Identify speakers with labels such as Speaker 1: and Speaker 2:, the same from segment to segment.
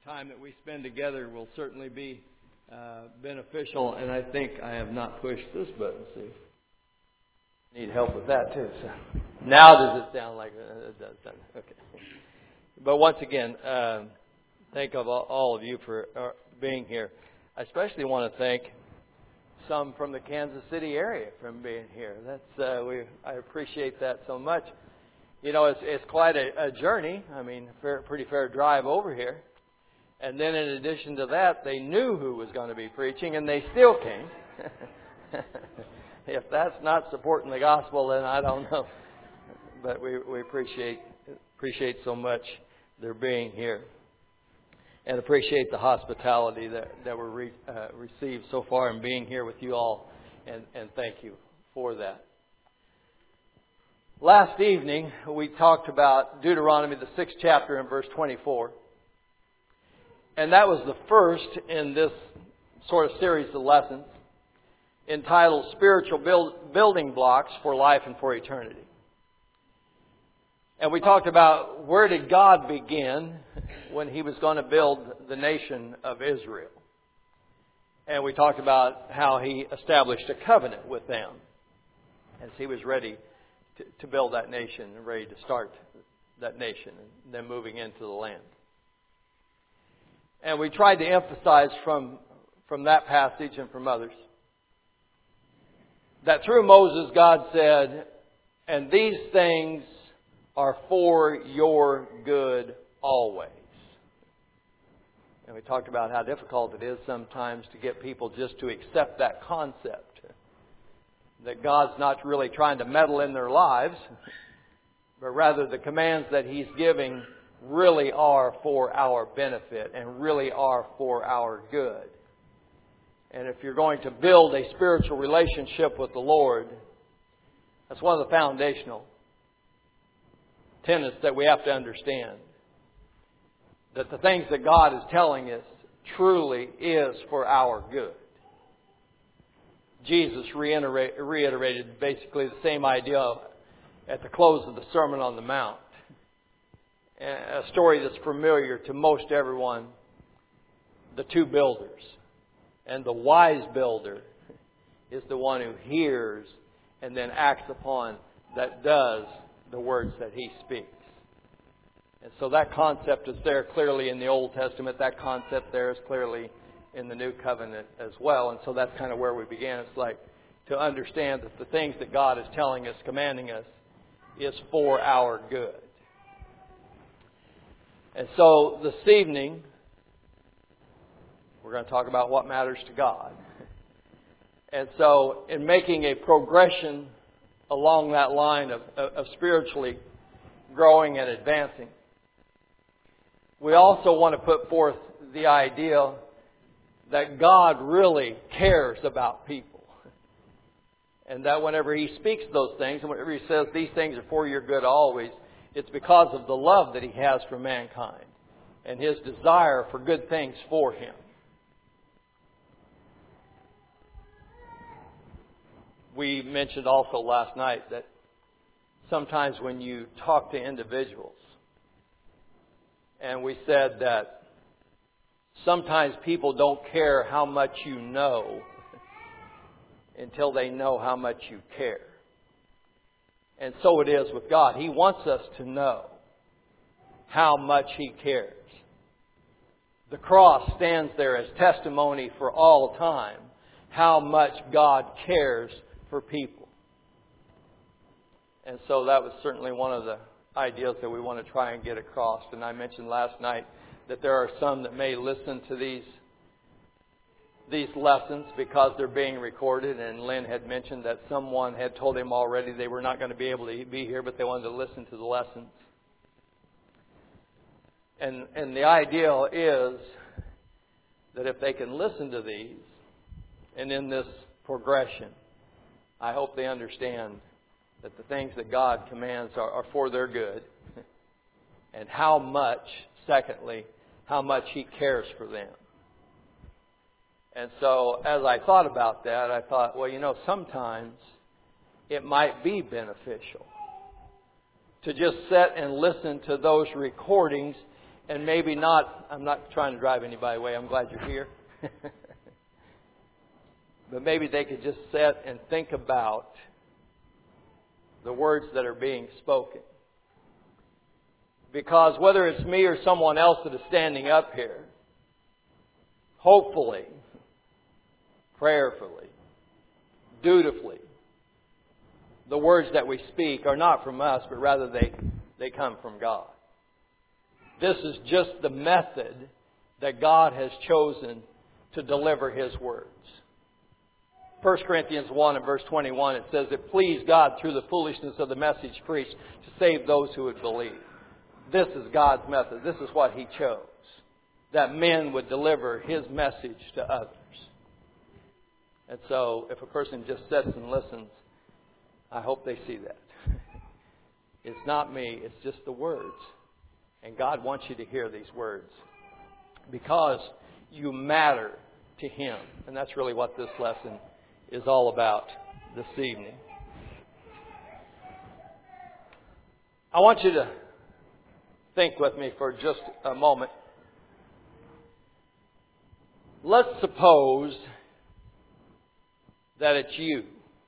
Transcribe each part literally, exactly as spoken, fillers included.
Speaker 1: time that we spend together will certainly be uh, beneficial. And I think I have not pushed this button. See, need help with that too. So now does it sound like uh, it does? Okay. But once again, uh, thank of all, all of you for uh, being here. I especially want to thank some from the Kansas City area from being here. That's uh, we. I appreciate that so much. You know, it's it's quite a, a journey. I mean, fair, pretty fair drive over here. And then in addition to that, they knew who was going to be preaching, and they still came. If that's not supporting the gospel, then I don't know. But we we appreciate appreciate so much their being here, and appreciate the hospitality that that we re, uh, received so far in being here with you all, and and thank you for that. Last evening we talked about Deuteronomy, the sixth chapter, and verse twenty-four. And that was the first in this sort of series of lessons entitled Spiritual Build, Building Blocks for Life and for Eternity. And we talked about where did God begin when He was going to build the nation of Israel. And we talked about how He established a covenant with them as He was ready to, to build that nation and ready to start that nation and then moving into the land. And we tried to emphasize from, from that passage and from others that through Moses God said, and these things are for your good always. And we talked about how difficult it is sometimes to get people just to accept that concept. That God's not really trying to meddle in their lives, but rather the commands that He's giving really are for our benefit and really are for our good. And if you're going to build a spiritual relationship with the Lord, that's one of the foundational tenets that we have to understand. That the things that God is telling us truly is for our good. Jesus reiterate, reiterated basically the same idea at the close of the Sermon on the Mount. A story that's familiar to most everyone, the two builders. And the wise builder is the one who hears and then acts upon, that does the words that he speaks. And so that concept is there clearly in the Old Testament. That concept there is clearly in the New Covenant as well. And so that's kind of where we began. It's like to understand that the things that God is telling us, commanding us, is for our good. And so this evening, we're going to talk about what matters to God. And so in making a progression along that line of, of spiritually growing and advancing, we also want to put forth the idea that God really cares about people. And that whenever He speaks those things, and whenever He says these things are for your good always, it's because of the love that He has for mankind and His desire for good things for him. We mentioned also last night that sometimes when you talk to individuals, and we said that sometimes people don't care how much you know until they know how much you care. And so it is with God. He wants us to know how much He cares. The cross stands there as testimony for all time how much God cares for people. And so that was certainly one of the ideas that we want to try and get across. And I mentioned last night that there are some that may listen to these these lessons because they're being recorded. And Lynn had mentioned that someone had told him already they were not going to be able to be here, but they wanted to listen to the lessons. And and the ideal is that if they can listen to these, and in this progression, I hope they understand that the things that God commands are, are for their good. And how much, secondly, how much He cares for them. And so as I thought about that, I thought, well, you know, sometimes it might be beneficial to just sit and listen to those recordings and maybe not, I'm not trying to drive anybody away. I'm glad you're here. But maybe they could just sit and think about the words that are being spoken. Because whether it's me or someone else that is standing up here, hopefully, prayerfully, dutifully, the words that we speak are not from us, but rather they, they come from God. This is just the method that God has chosen to deliver His words. First Corinthians one and verse twenty-one, it says, "It pleased God through the foolishness of the message preached to save those who would believe." This is God's method. This is what He chose. That men would deliver His message to others. And so, if a person just sits and listens, I hope they see that. It's not me, it's just the words. And God wants you to hear these words. Because you matter to Him. And that's really what this lesson is all about this evening. I want you to think with me for just a moment. Let's suppose that it's you.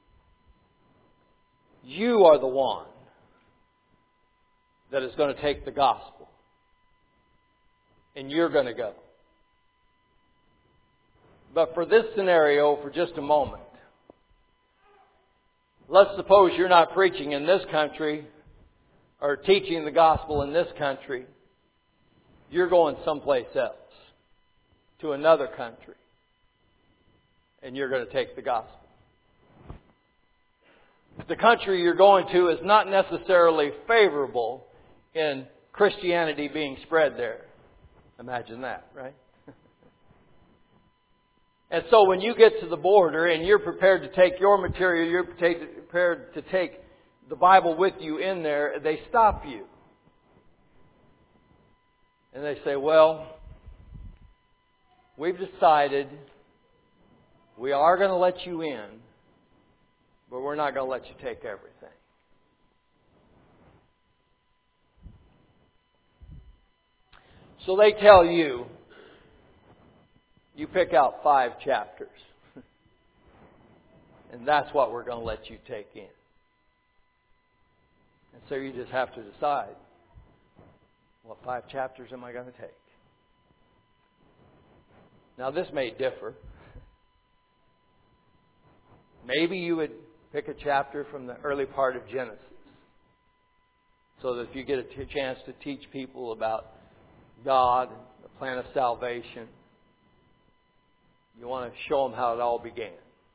Speaker 1: You are the one that is going to take the gospel. And you're going to go. But for this scenario, for just a moment, let's suppose you're not preaching in this country or teaching the gospel in this country. You're going someplace else, to another country, and you're going to take the gospel. The country you're going to is not necessarily favorable in Christianity being spread there. Imagine that, right? And so when you get to the border and you're prepared to take your material, you're prepared to take the Bible with you in there, they stop you. And they say, well, we've decided we are going to let you in, but we're not going to let you take everything. So they tell you, you pick out five chapters. And that's what we're going to let you take in. And so you just have to decide, what five chapters am I going to take? Now this may differ. Maybe you would pick a chapter from the early part of Genesis. So that if you get a t- chance to teach people about God, the plan of salvation, you want to show them how it all began.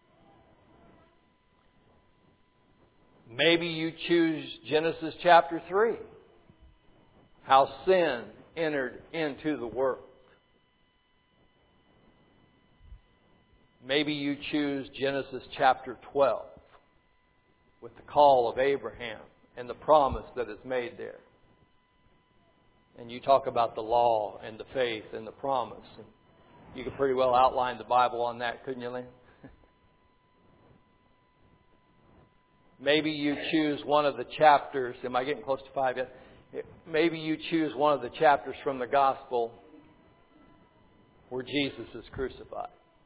Speaker 1: Maybe you choose Genesis chapter three. How sin entered into the world. Maybe you choose Genesis chapter twelve. With the call of Abraham and the promise that is made there. And you talk about the law and the faith and the promise. And you could pretty well outline the Bible on that, couldn't you, Lynn? Maybe you choose one of the chapters. Am I getting close to five yet? Maybe you choose one of the chapters from the Gospel where Jesus is crucified.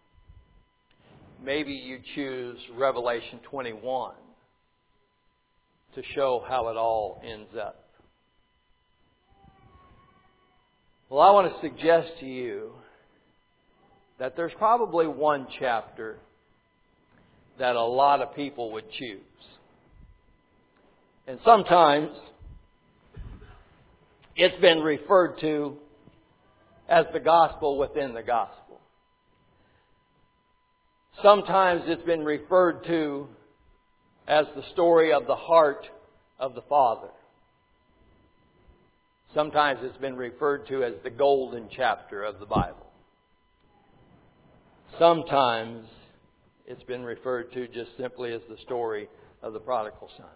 Speaker 1: Maybe you choose Revelation twenty-one to show how it all ends up. Well, I want to suggest to you that there's probably one chapter that a lot of people would choose. And sometimes it's been referred to as the gospel within the gospel. Sometimes it's been referred to as the story of the heart of the Father. Sometimes it's been referred to as the golden chapter of the Bible. Sometimes it's been referred to just simply as the story of the prodigal son.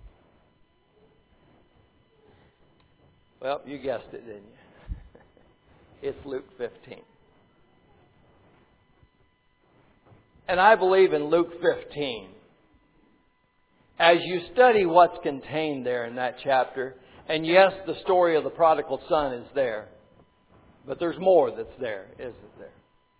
Speaker 1: Well, you guessed it, didn't you? It's Luke fifteen. And I believe in Luke fifteen, as you study what's contained there in that chapter, and yes, the story of the prodigal son is there, But there's more that's there, isn't there?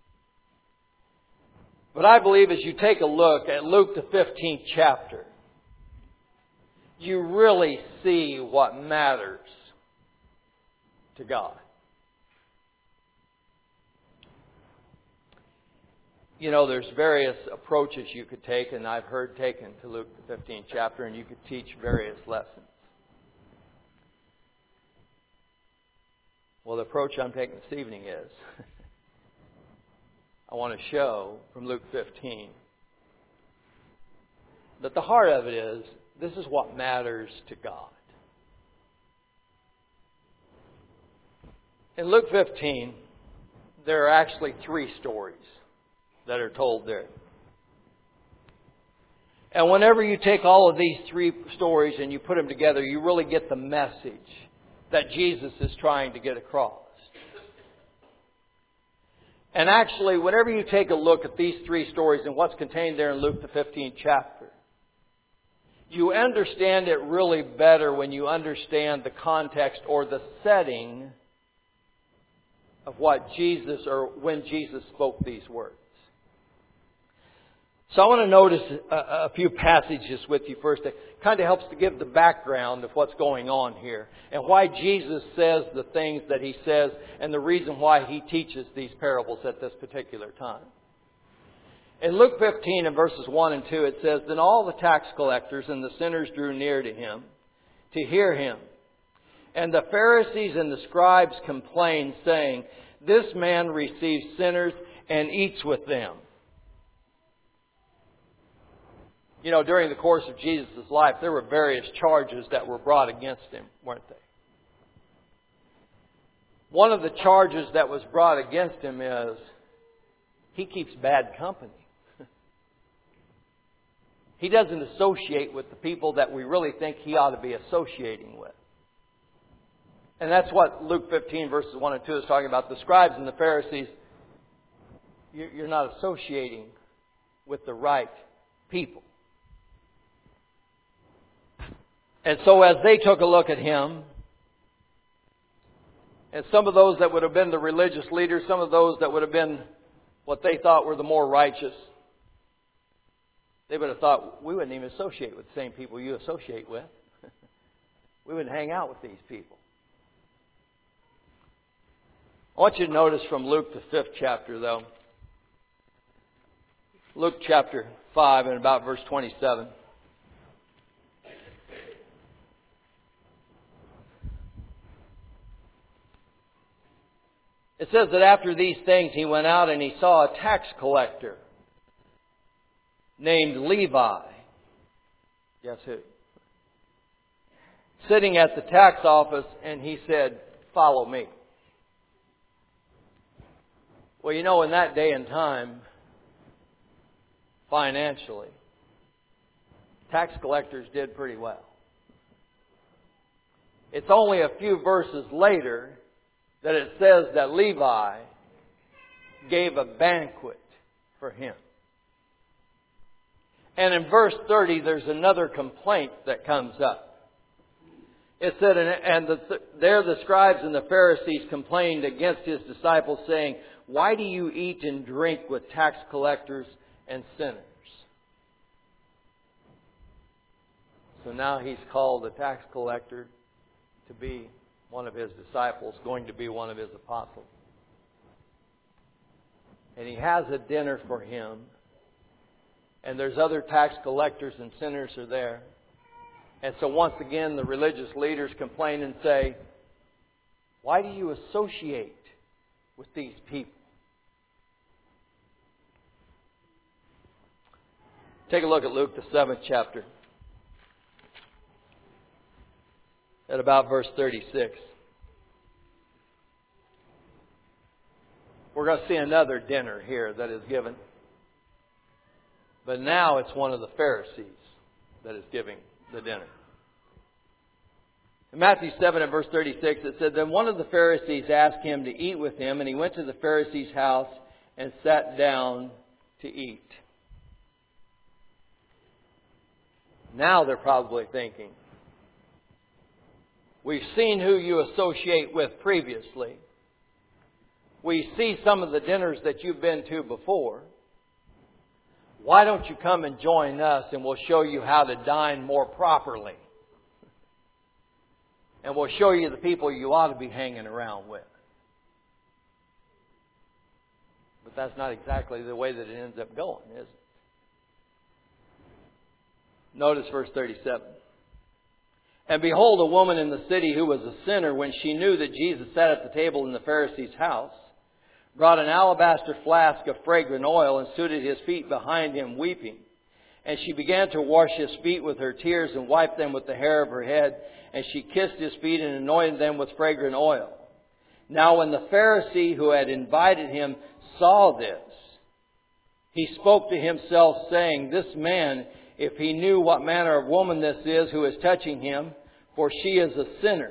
Speaker 1: But I believe as you take a look at Luke the fifteenth chapter, you really see what matters to God. You know, there's various approaches you could take, and I've heard taken to Luke the fifteenth chapter, and you could teach various lessons. Well, the approach I'm taking this evening is I want to show from Luke fifteen that the heart of it is this is what matters to God. In Luke fifteen, there are actually three stories that are told there. And whenever you take all of these three stories and you put them together, you really get the message that Jesus is trying to get across. And actually, whenever you take a look at these three stories and what's contained there in Luke the fifteenth chapter, you understand it really better when you understand the context or the setting of what Jesus, or when Jesus spoke these words. So I want to notice a, a few passages with you first. It kind of helps to give the background of what's going on here and why Jesus says the things that He says and the reason why He teaches these parables at this particular time. In Luke fifteen and verses one and two it says, "Then all the tax collectors and the sinners drew near to Him to hear Him. And the Pharisees and the scribes complained, saying, 'This man receives sinners and eats with them.'" You know, during the course of Jesus' life, there were various charges that were brought against Him, weren't they? One of the charges that was brought against Him is He keeps bad company. He doesn't associate with the people that we really think He ought to be associating with. And that's what Luke fifteen verses one and two is talking about. The scribes and the Pharisees, you're not associating with the right people. And so as they took a look at Him, and some of those that would have been the religious leaders, some of those that would have been what they thought were the more righteous, they would have thought, we wouldn't even associate with the same people you associate with. We wouldn't hang out with these people. I want you to notice from Luke the fifth chapter, though. Luke chapter five and about verse twenty-seven. It says that after these things he went out and he saw a tax collector named Levi. Guess who? Sitting at the tax office, and he said, "Follow me." Well, you know, in that day and time, financially, tax collectors did pretty well. It's only a few verses later that it says that Levi gave a banquet for him. And in verse thirty, there's another complaint that comes up. It said, and the, there the scribes and the Pharisees complained against His disciples, saying, "Why do you eat and drink with tax collectors and sinners?" So now he's called a tax collector to be one of His disciples, going to be one of His apostles. And he has a dinner for him. And there's other tax collectors and sinners are there. And so once again, the religious leaders complain and say, "Why do you associate with these people?" Take a look at Luke, the seventh chapter, at about verse thirty-six. We're going to see another dinner here that is given. But now it's one of the Pharisees that is giving the dinner. In Matthew seven and verse thirty-six, it said, "Then one of the Pharisees asked Him to eat with him, and He went to the Pharisee's house and sat down to eat." Now they're probably thinking, we've seen who you associate with previously. we see some of the dinners that you've been to before. Why don't you come and join us and we'll show you how to dine more properly. And we'll show you the people you ought to be hanging around with. But that's not exactly the way that it ends up going, is it? Notice verse thirty-seven. And behold, a woman in the city who was a sinner, when she knew that Jesus sat at the table in the Pharisee's house, brought an alabaster flask of fragrant oil and stood at his feet behind him, weeping. And she began to wash his feet with her tears and wiped them with the hair of her head. And she kissed his feet and anointed them with fragrant oil. Now when the Pharisee who had invited him saw this, he spoke to himself, saying, This man, if he knew what manner of woman this is who is touching him, for she is a sinner.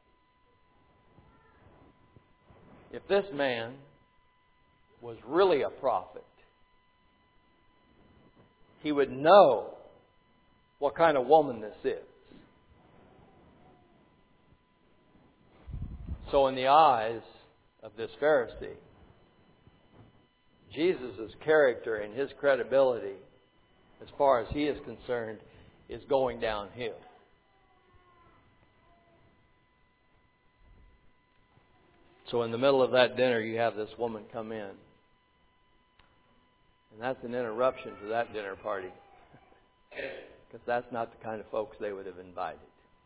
Speaker 1: If this man was really a prophet, he would know what kind of woman this is. So in the eyes of this Pharisee, Jesus' character and his credibility, as far as he is concerned, is going downhill. So in the middle of that dinner, you have this woman come in. And that's an interruption to that dinner party. Because that's not the kind of folks they would have invited.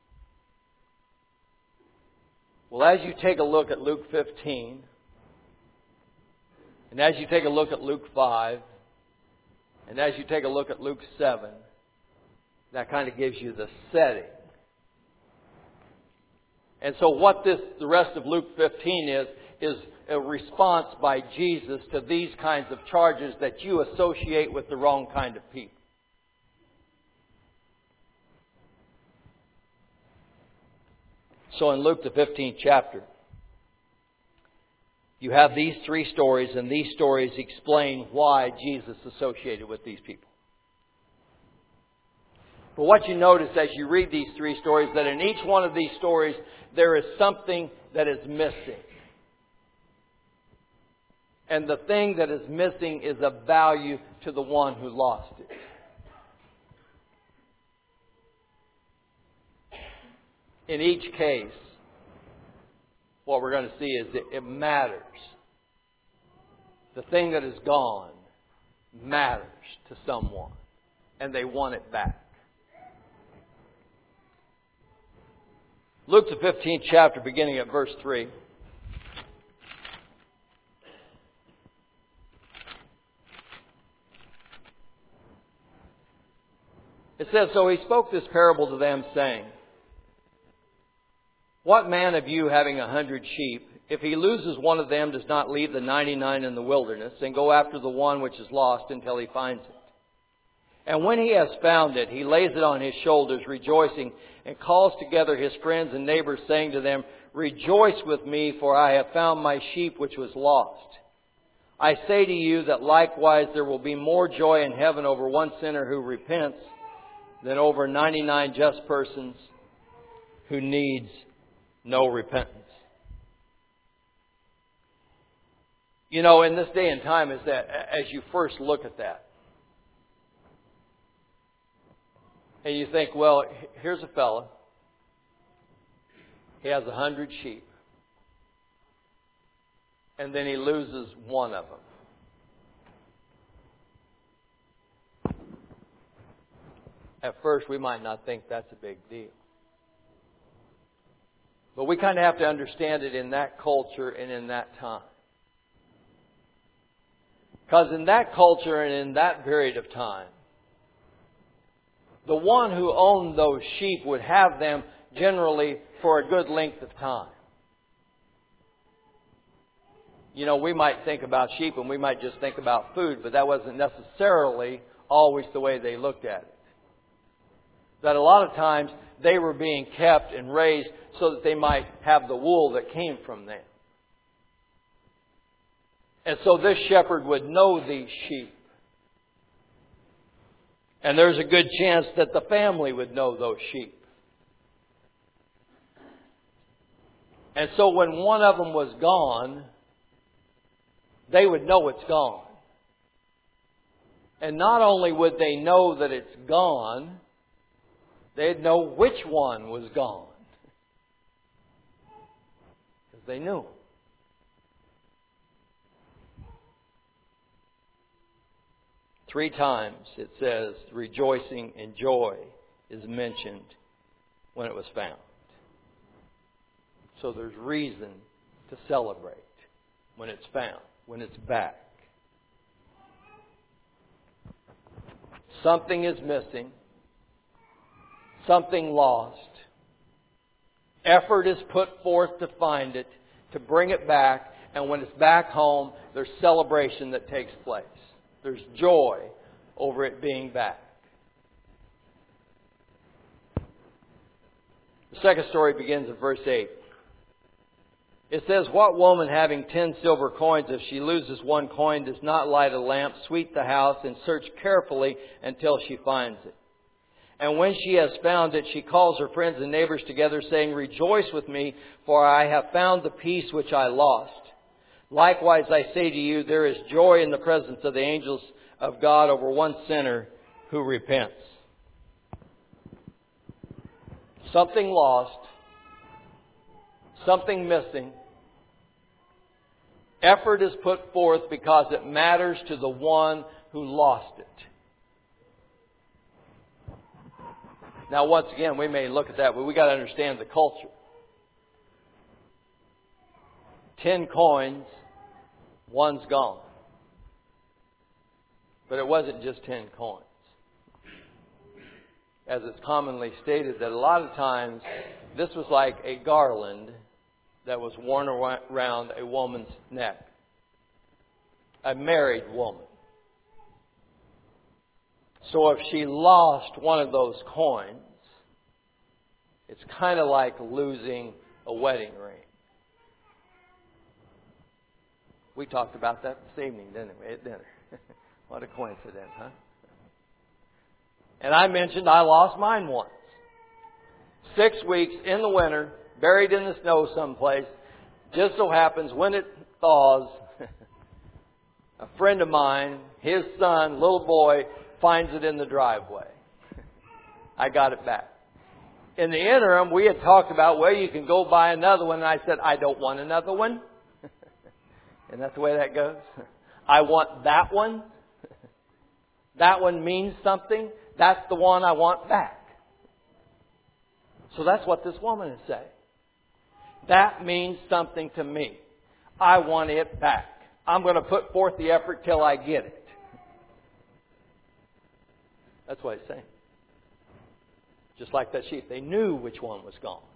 Speaker 1: Well, as you take a look at Luke fifteen, and as you take a look at Luke five, and as you take a look at Luke seven, that kind of gives you the setting. And so what this, the rest of Luke fifteen is, is a response by Jesus to these kinds of charges that you associate with the wrong kind of people. So in Luke the fifteenth chapter, you have these three stories, and these stories explain why Jesus associated with these people. But what you notice as you read these three stories, that in each one of these stories, there is something that is missing. And the thing that is missing is of value to the one who lost it. In each case, what we're going to see is that it matters. The thing that is gone matters to someone, and they want it back. Luke the fifteenth chapter, beginning at verse three. It says, So he spoke this parable to them, saying, What man of you, having a hundred sheep, if he loses one of them, does not leave the ninety-nine in the wilderness, and go after the one which is lost until he finds it? And when he has found it, he lays it on his shoulders, rejoicing, and calls together his friends and neighbors, saying to them, Rejoice with me, for I have found my sheep which was lost. I say to you that likewise there will be more joy in heaven over one sinner who repents than over ninety-nine just persons who needs no repentance. You know, in this day and time, is that as you first look at that, and you think, well, here's a fella. He has a hundred sheep. And then he loses one of them. At first, we might not think that's a big deal. But we kind of have to understand it in that culture and in that time. Because in that culture and in that period of time, the one who owned those sheep would have them generally for a good length of time. You know, we might think about sheep and we might just think about food, but that wasn't necessarily always the way they looked at it. That a lot of times they were being kept and raised so that they might have the wool that came from them. And so this shepherd would know these sheep. And there's a good chance that the family would know those sheep. And so when one of them was gone, they would know it's gone. And not only would they know that it's gone, they'd know which one was gone. Because they knew. Three times it says rejoicing and joy is mentioned when it was found. So there's reason to celebrate when it's found, when it's back. Something is missing. Something lost. Effort is put forth to find it, to bring it back, and when it's back home, there's celebration that takes place. There's joy over it being back. The second story begins in verse eight. It says, "What woman having ten silver coins, if she loses one coin, does not light a lamp, sweep the house, and search carefully until she finds it? And when she has found it, she calls her friends and neighbors together, saying, 'Rejoice with me, for I have found the piece which I lost.' Likewise, I say to you, there is joy in the presence of the angels of God over one sinner who repents." Something lost. Something missing. Effort is put forth because it matters to the one who lost it. Now, once again, we may look at that, but we got to understand the culture. Ten coins, one's gone. But it wasn't just ten coins. As it's commonly stated, that a lot of times this was like a garland that was worn around a woman's neck. A married woman. So if she lost one of those coins, it's kind of like losing a wedding ring. We talked about that this evening, didn't we, at dinner? What a coincidence, huh? And I mentioned I lost mine once. Six weeks in the winter, buried in the snow someplace. Just so happens when it thaws, a friend of mine, his son, little boy, finds it in the driveway. I got it back. In the interim, we had talked about, well, you can go buy another one. And I said, I don't want another one. And that's the way that goes. I want that one. That one means something. That's the one I want back. So that's what this woman is saying. That means something to me. I want it back. I'm going to put forth the effort till I get it. That's what he's saying. Just like that sheep. They knew which one was gone.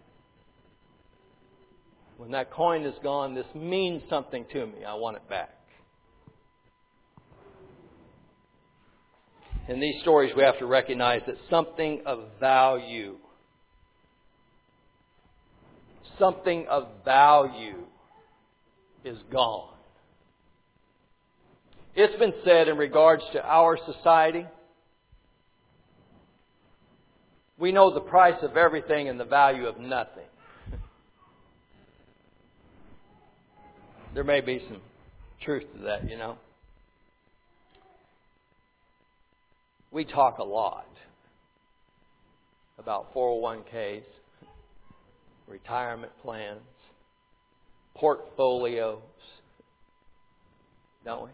Speaker 1: When that coin is gone, this means something to me. I want it back. In these stories, we have to recognize that something of value, something of value is gone. It's been said in regards to our society, we know the price of everything and the value of nothing. There may be some truth to that, you know. We talk a lot about four oh one k's, retirement plans, portfolios, don't we?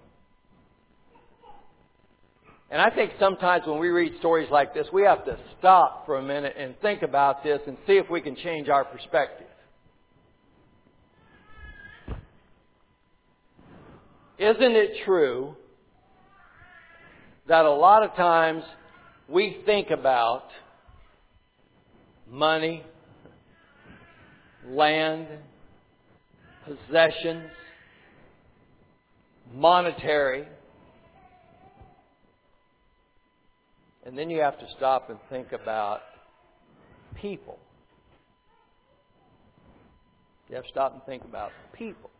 Speaker 1: And I think sometimes when we read stories like this, we have to stop for a minute and think about this and see if we can change our perspective. Isn't it true that a lot of times we think about money, land, possessions, monetary, and then you have to stop and think about people. You have to stop and think about people.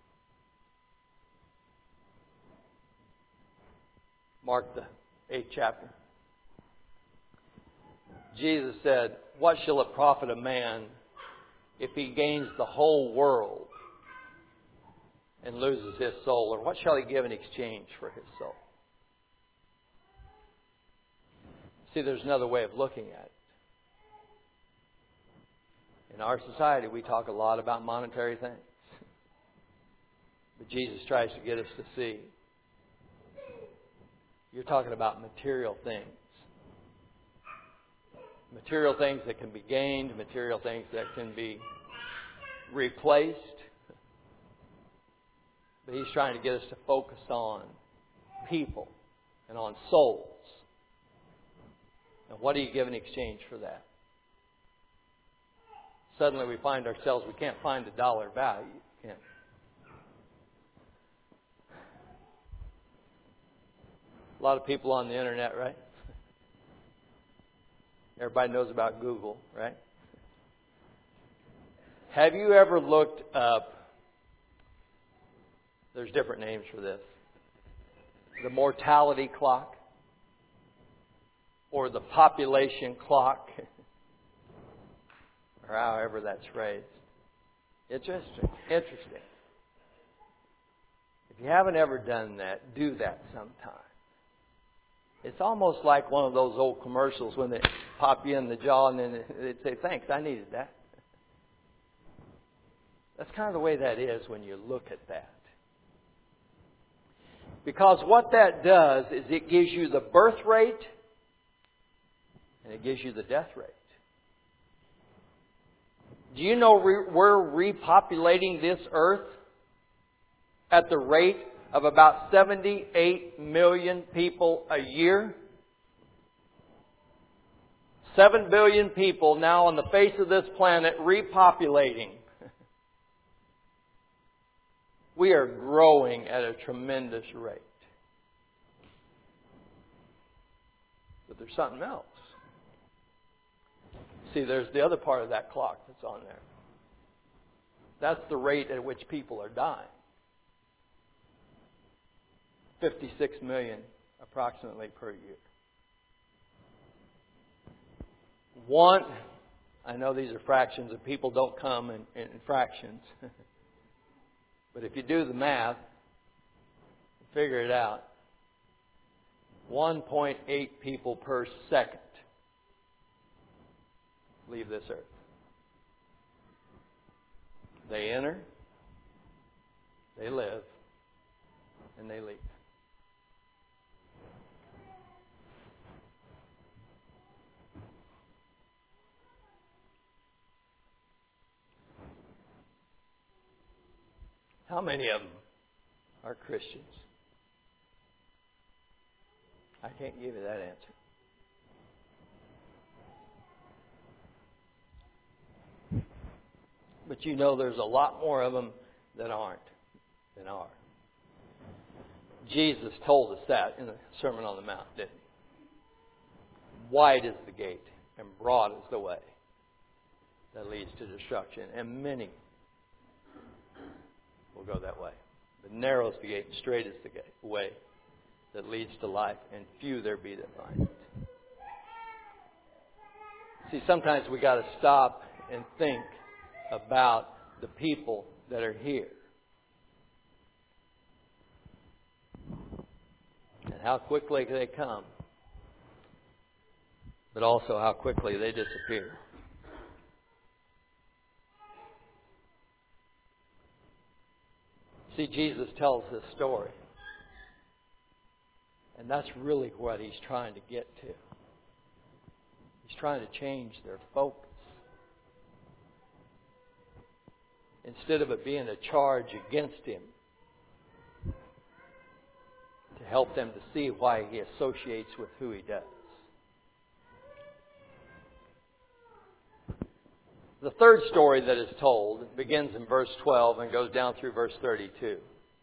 Speaker 1: Mark the eighth chapter. Jesus said, "What shall it profit a man if he gains the whole world and loses his soul? Or what shall he give in exchange for his soul? See, there's another way of looking at it. In our society, we talk a lot about monetary things. But Jesus tries to get us to see. You're talking about material things. Material things that can be gained, material things that can be replaced. But He's trying to get us to focus on people and on souls. And what do you give in exchange for that? Suddenly we find ourselves, we can't find a dollar value. Can't. A lot of people on the internet, right? Everybody knows about Google, right? Have you ever looked up, there's different names for this, the mortality clock or the population clock, or however that's phrased? Interesting. Interesting. If you haven't ever done that, do that sometime. It's almost like one of those old commercials when they pop you in the jaw and then they'd say, thanks, I needed that. That's kind of the way that is when you look at that. Because what that does is it gives you the birth rate and it gives you the death rate. Do you know we're repopulating this earth at the rate of about seventy-eight million people a year? Seven billion people now on the face of this planet repopulating. We are growing at a tremendous rate. But there's something else. See, there's the other part of that clock that's on there. That's the rate at which people are dying. fifty-six million approximately per year. One, I know these are fractions and people don't come in, in fractions. But if you do the math, figure it out. one point eight people per second leave this earth. They enter, they live, and they leave. How many of them are Christians? I can't give you that answer. But you know there's a lot more of them that aren't than are. Jesus told us that in the Sermon on the Mount, didn't He? Wide is the gate and broad is the way that leads to destruction, and many will go that way. But narrow is the gate and straight is the gate, way that leads to life, and few there be that find it. See, sometimes we got to stop and think about the people that are here and how quickly they come, but also how quickly they disappear. See, Jesus tells this story, and that's really what He's trying to get to. He's trying to change their focus. Instead of it being a charge against Him, to help them to see why He associates with who He does. The third story that is told begins in verse twelve and goes down through verse thirty-two.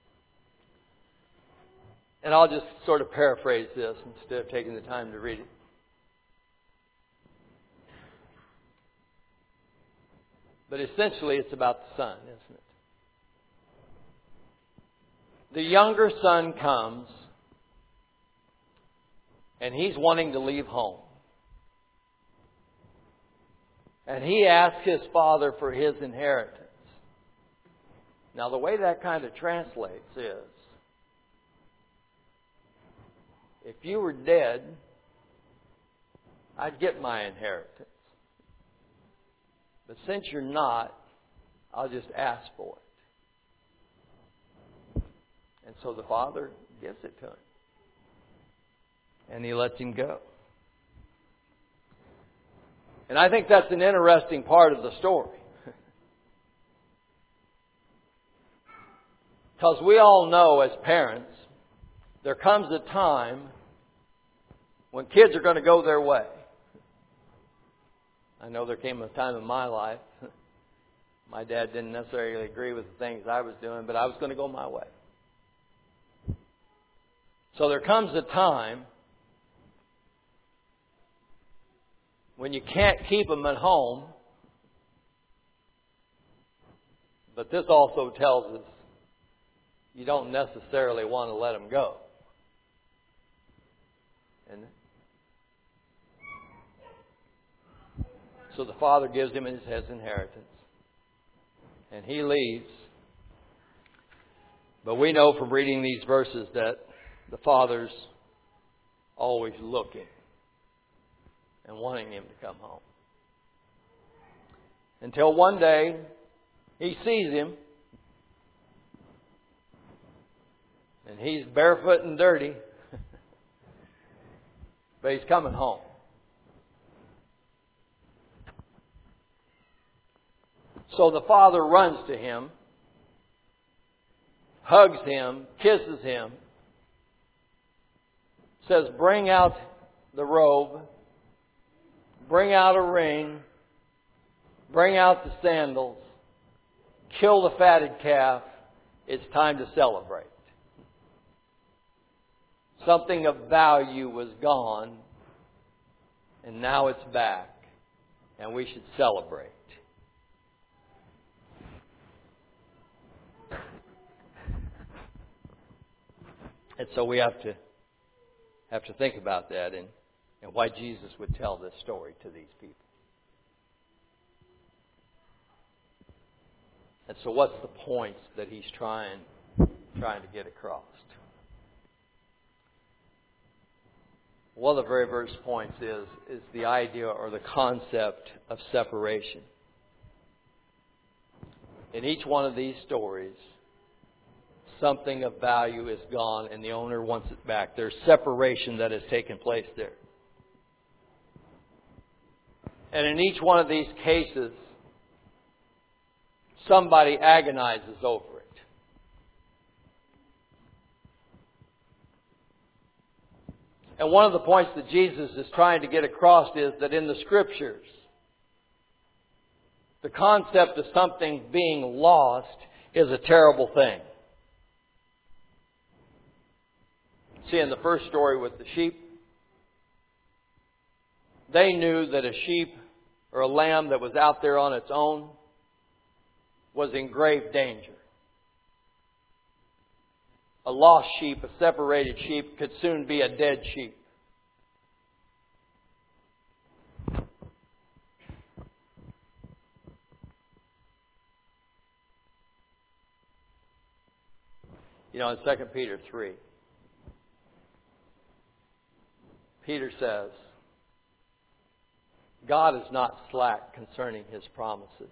Speaker 1: And I'll just sort of paraphrase this instead of taking the time to read it. But essentially it's about the son, isn't it? The younger son comes and he's wanting to leave home. And he asks his father for his inheritance. Now, the way that kind of translates is, if you were dead, I'd get my inheritance. But since you're not, I'll just ask for it. And so the Father gives it to him. And He lets him go. And I think that's an interesting part of the story. Because we all know as parents, there comes a time when kids are going to go their way. I know there came a time in my life, my dad didn't necessarily agree with the things I was doing, but I was going to go my way. So there comes a time when you can't keep them at home, but this also tells us you don't necessarily want to let them go. And so the Father gives him his inheritance. And he leaves. But we know from reading these verses that the Father's always looking and wanting him to come home. Until one day, he sees him. And he's barefoot and dirty. But he's coming home. So the Father runs to him, hugs him, kisses him, says, bring out the robe, bring out a ring, bring out the sandals, kill the fatted calf. It's time to celebrate. Something of value was gone, and now it's back, and we should celebrate. And so we have to have to think about that and, and why Jesus would tell this story to these people. And so what's the points that he's trying trying to get across? One of the very first points is, is the idea or the concept of separation. In each one of these stories, something of value is gone and the owner wants it back. There's separation that has taken place there. And in each one of these cases, somebody agonizes over it. And one of the points that Jesus is trying to get across is that in the Scriptures, the concept of something being lost is a terrible thing. See, in the first story with the sheep, they knew that a sheep or a lamb that was out there on its own was in grave danger. A lost sheep, a separated sheep, could soon be a dead sheep. You know, in Second Peter three, Peter says, God is not slack concerning His promises.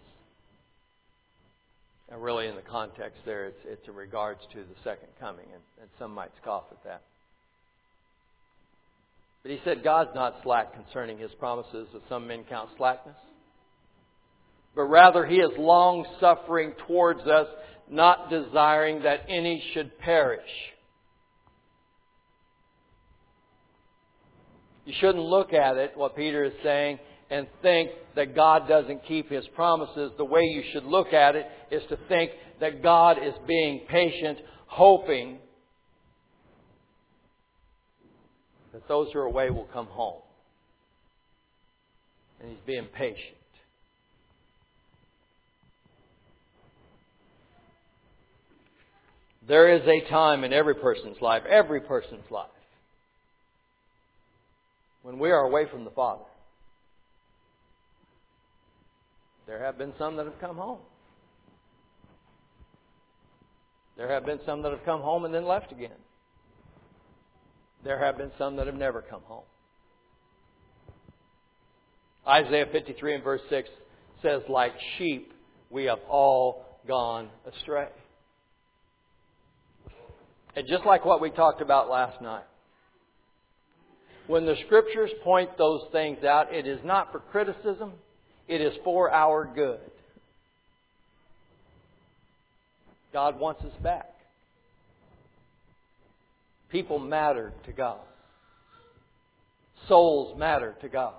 Speaker 1: And really in the context there, it's, it's in regards to the second coming. And, and some might scoff at that. But he said God's not slack concerning His promises, as some men count slackness. But rather He is long-suffering towards us, not desiring that any should perish. You shouldn't look at it, what Peter is saying, and think that God doesn't keep His promises. The way you should look at it is to think that God is being patient, hoping that those who are away will come home. And He's being patient. There is a time in every person's life, every person's life, when we are away from the Father. There have been some that have come home. There have been some that have come home and then left again. There have been some that have never come home. Isaiah fifty-three and verse six says, like sheep, we have all gone astray. And just like what we talked about last night, when the Scriptures point those things out, it is not for criticism, it is for our good. God wants us back. People matter to God. Souls matter to God.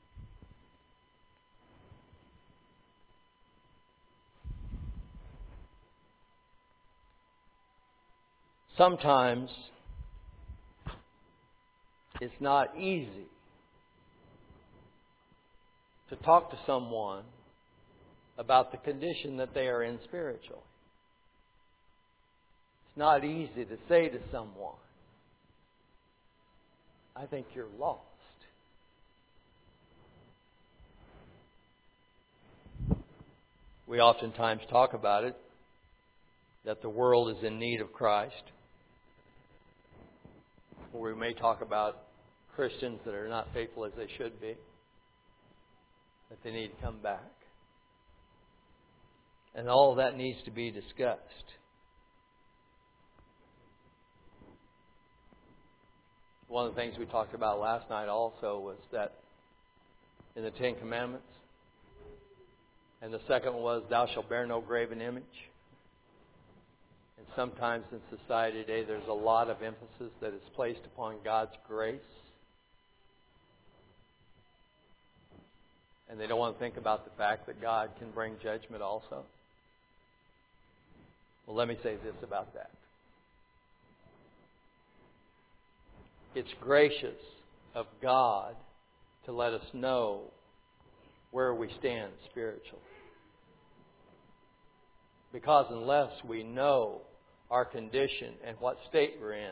Speaker 1: Sometimes it's not easy to talk to someone about the condition that they are in spiritually. It's not easy to say to someone, I think you're lost. We oftentimes talk about it, that the world is in need of Christ. Or we may talk about Christians that are not faithful as they should be, that they need to come back. And all of that needs to be discussed. One of the things we talked about last night also was that in the Ten Commandments, and the second one was, thou shalt bear no graven image. And sometimes in society today, there's a lot of emphasis that is placed upon God's grace. And they don't want to think about the fact that God can bring judgment also. Well, let me say this about that. It's gracious of God to let us know where we stand spiritually. Because unless we know our condition and what state we're in,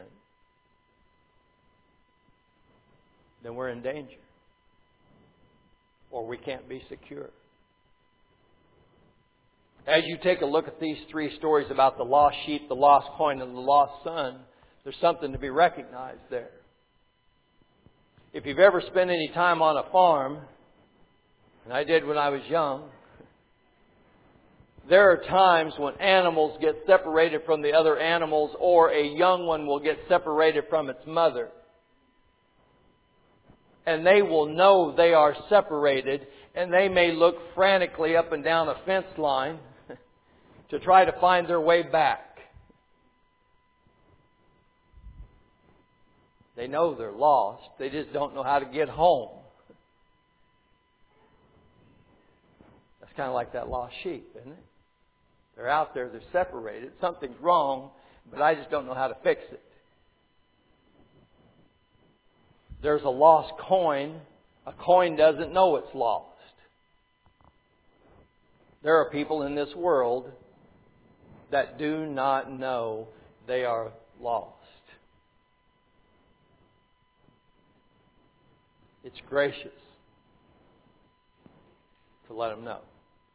Speaker 1: then we're in danger. Or we can't be secure. As you take a look at these three stories about the lost sheep, the lost coin, and the lost son, there's something to be recognized there. If you've ever spent any time on a farm, and I did when I was young, there are times when animals get separated from the other animals, or a young one will get separated from its mother. And they will know they are separated, and they may look frantically up and down a fence line to try to find their way back. They know they're lost. They just don't know how to get home. That's kind of like that lost sheep, isn't it? They're out there, they're separated. Something's wrong, but I just don't know how to fix it. There's a lost coin. A coin doesn't know it's lost. There are people in this world that do not know they are lost. It's gracious to let them know.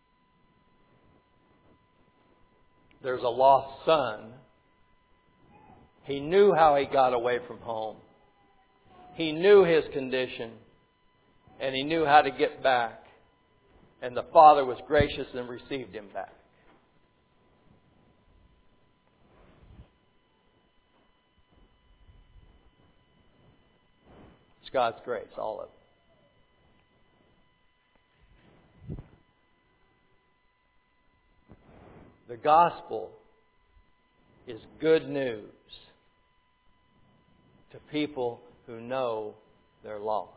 Speaker 1: There's a lost son. He knew how he got away from home. He knew his condition. And he knew how to get back. And the father was gracious and received him back. It's God's grace, all of it. The gospel is good news to people who know they're lost.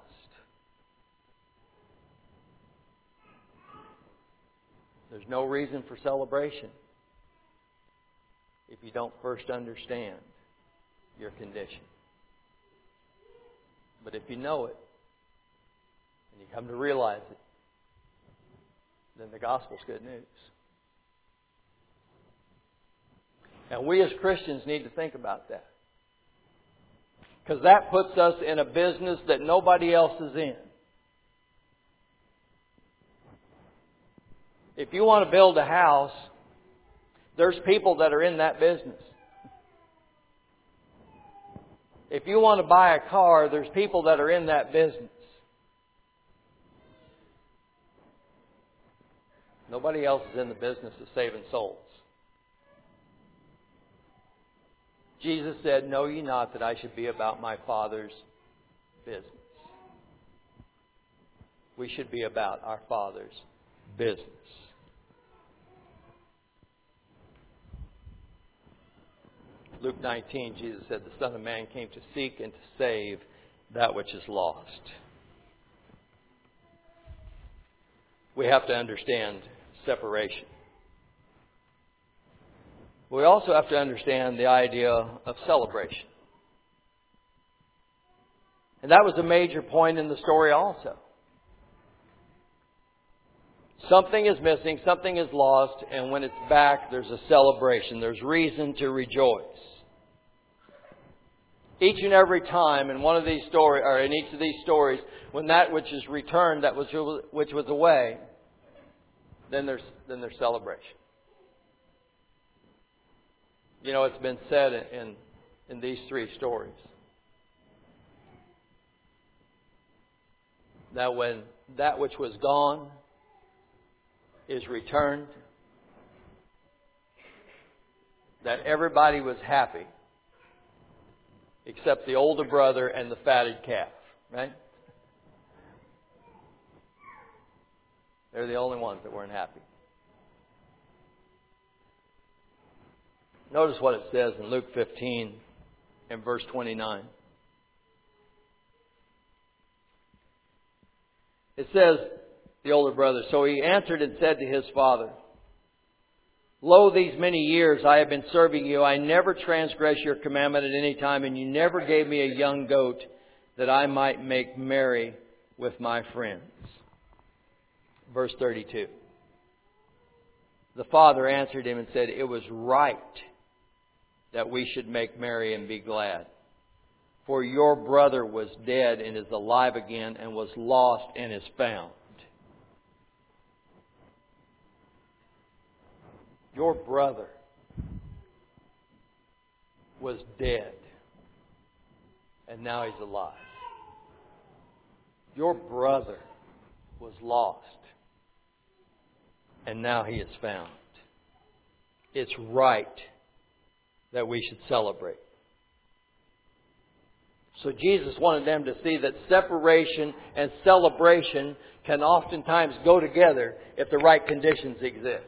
Speaker 1: There's no reason for celebration if you don't first understand your condition. But if you know it and you come to realize it, then the gospel's good news. And we as Christians need to think about that. Because that puts us in a business that nobody else is in. If you want to build a house, There's people that are in that business. If you want to buy a car, there's people that are in that business. Nobody else is in the business of saving souls. Jesus said, "Know ye not that I should be about my Father's business?" We should be about our Father's business. Luke nineteen, Jesus said, "The Son of Man came to seek and to save that which is lost." We have to understand separation. We also have to understand the idea of celebration. And that was a major point in the story also. Something is missing, something is lost, and when it's back, there's a celebration. There's reason to rejoice. Each and every time in one of these stories, or in each of these stories, when that which is returned, that was which was away, then there's then there's celebration. You know, it's been said in in these three stories that when that which was gone is returned, that everybody was happy except the older brother and the fatted calf, right? They're the only ones that weren't happy. Notice what it says in Luke fifteen and verse twenty-nine. It says, the older brother, "So he answered and said to his father, Lo, these many years I have been serving you. I never transgressed your commandment at any time, and you never gave me a young goat that I might make merry with my friends." Verse thirty-two. The father answered him and said, "It was right that we should make merry and be glad. For your brother was dead and is alive again, and was lost and is found." Your brother was dead, and now he's alive. Your brother was lost, and now he is found. It's right that we should celebrate. So Jesus wanted them to see that separation and celebration can oftentimes go together if the right conditions exist.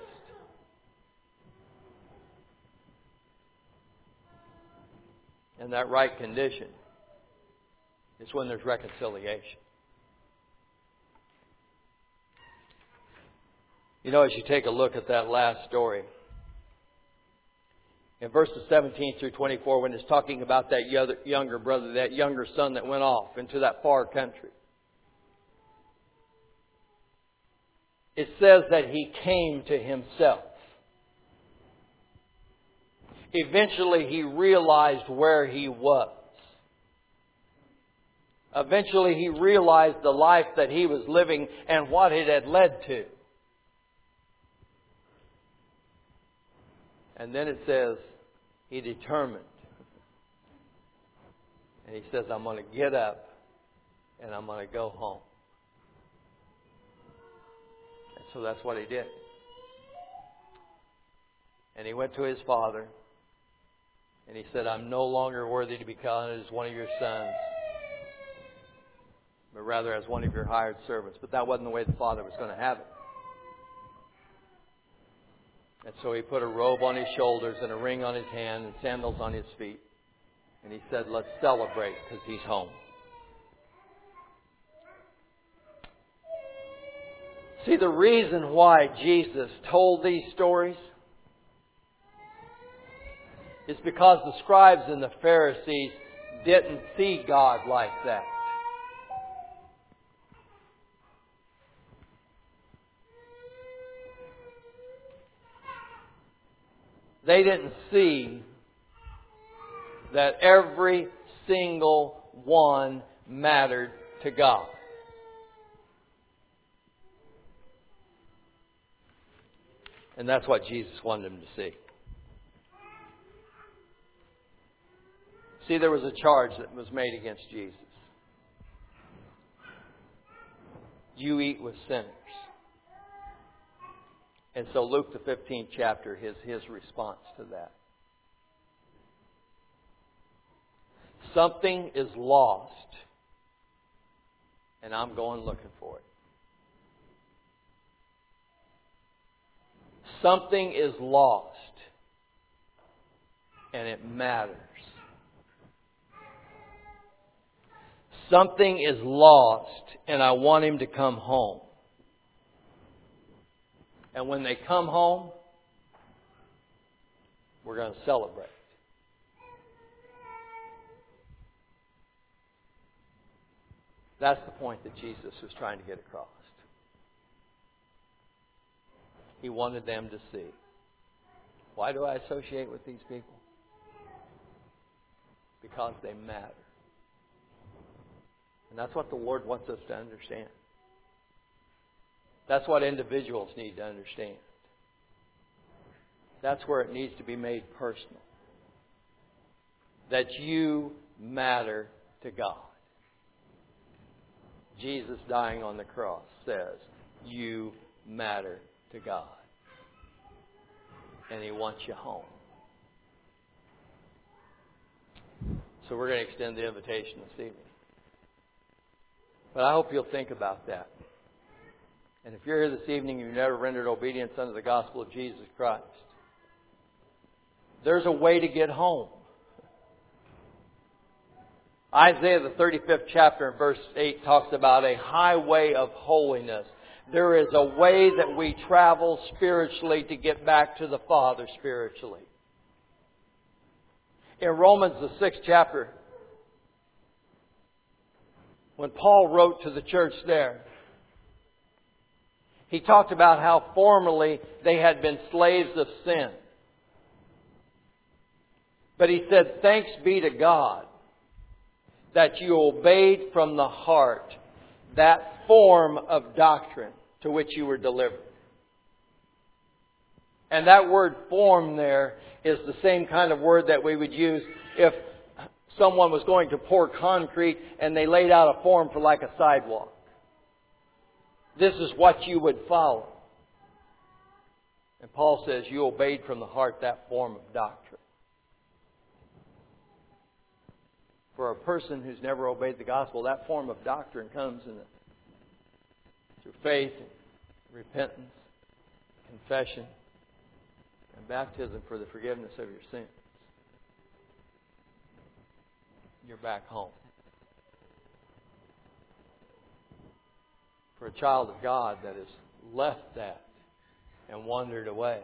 Speaker 1: And that right condition is when there's reconciliation. You know, as you take a look at that last story, in verses seventeen through twenty-four, when it's talking about that younger brother, that younger son that went off into that far country, it says that he came to himself. Eventually he realized where he was. Eventually he realized the life that he was living and what it had led to. And then it says he determined. And he says, I'm going to get up and I'm going to go home. And so that's what he did. And he went to his father. And he said, I'm no longer worthy to be counted as one of your sons, but rather as one of your hired servants. But that wasn't the way the father was going to have it. And so he put a robe on his shoulders and a ring on his hand and sandals on his feet. And he said, let's celebrate because he's home. See, the reason why Jesus told these stories is because the scribes and the Pharisees didn't see God like that. They didn't see that every single one mattered to God. And that's what Jesus wanted them to see. See, there was a charge that was made against Jesus. You eat with sinners. And so Luke the fifteenth chapter is his response to that. Something is lost, and I'm going looking for it. Something is lost, and it matters. Something is lost, and I want him to come home. And when they come home, we're going to celebrate. That's the point that Jesus was trying to get across. He wanted them to see. Why do I associate with these people? Because they matter. And that's what the Lord wants us to understand. That's what individuals need to understand. That's where it needs to be made personal. That you matter to God. Jesus dying on the cross says, you matter to God. And He wants you home. So we're going to extend the invitation this evening. But I hope you'll think about that. And if you're here this evening and you've never rendered obedience unto the gospel of Jesus Christ, there's a way to get home. Isaiah the thirty-fifth chapter and verse eight talks about a highway of holiness. There is a way that we travel spiritually to get back to the Father spiritually. In Romans the sixth chapter, when Paul wrote to the church there, he talked about how formerly they had been slaves of sin. But he said, thanks be to God that you obeyed from the heart that form of doctrine to which you were delivered. And that word form there is the same kind of word that we would use if someone was going to pour concrete and they laid out a form for like a sidewalk. This is what you would follow. And Paul says you obeyed from the heart that form of doctrine. For a person who's never obeyed the gospel, that form of doctrine comes in the, through faith, repentance, confession, and baptism for the forgiveness of your sins. You're back home. For a child of God that has left that and wandered away,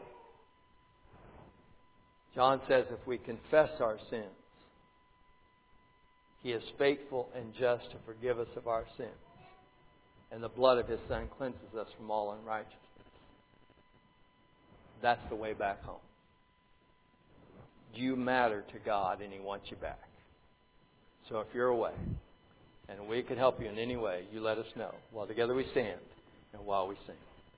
Speaker 1: John says if we confess our sins, He is faithful and just to forgive us of our sins. And the blood of His Son cleanses us from all unrighteousness. That's the way back home. You matter to God and He wants you back. So if you're away and we could help you in any way, you let us know. While together we stand and while we sing.